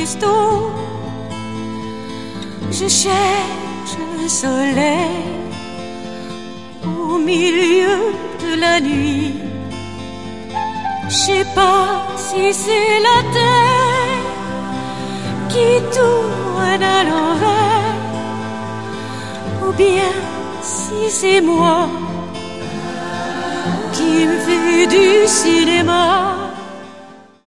cristaux. Je cherche le soleil au milieu de la nuit. Je sais pas si c'est la terre qui tourne à l'envers, ou bien si c'est moi qui me fais du cinéma.